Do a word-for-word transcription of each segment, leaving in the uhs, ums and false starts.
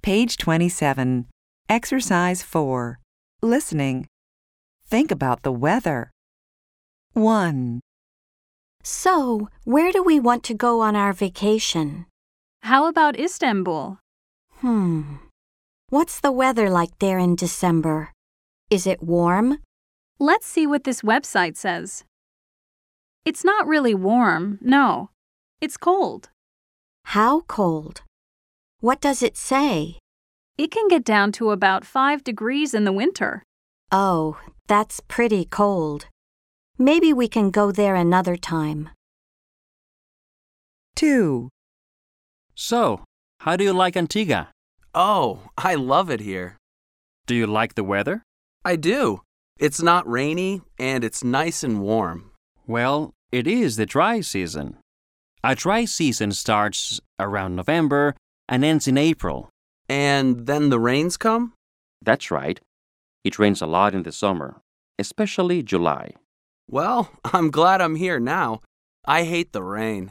Page twenty-seven. Exercise four. Listening. Think about the weather. one. So, where do we want to go on our vacation? How about Istanbul? Hmm. What's the weather like there in December? Is it warm? Let's see what this website says. It's not really warm, no. It's cold. How cold? What does it say? It can get down to about five degrees in the winter. Oh, that's pretty cold. Maybe we can go there another time. two. So, how do you like Antigua? Oh, I love it here. Do you like the weather? I do. It's not rainy and it's nice and warm. Well, it is the dry season. A dry season starts around November and ends in April. And then the rains come? That's right. It rains a lot in the summer, especially July. Well, I'm glad I'm here now. I hate the rain.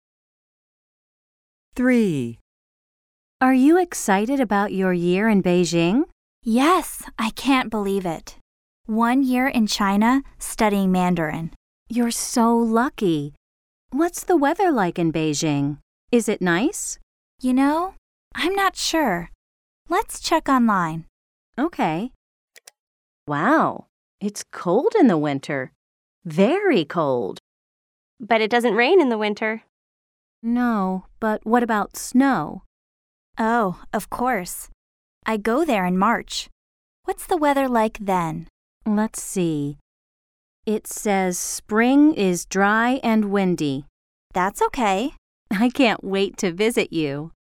three. Are you excited about your year in Beijing? Yes, I can't believe it. One year in China studying Mandarin. You're so lucky. What's the weather like in Beijing? Is it nice? You know, I'm not sure. Let's check online. Okay. Wow, it's cold in the winter. Very cold. But it doesn't rain in the winter. No, but what about snow? Oh, of course. I go there in March. What's the weather like then? Let's see. It says spring is dry and windy. That's okay. I can't wait to visit you.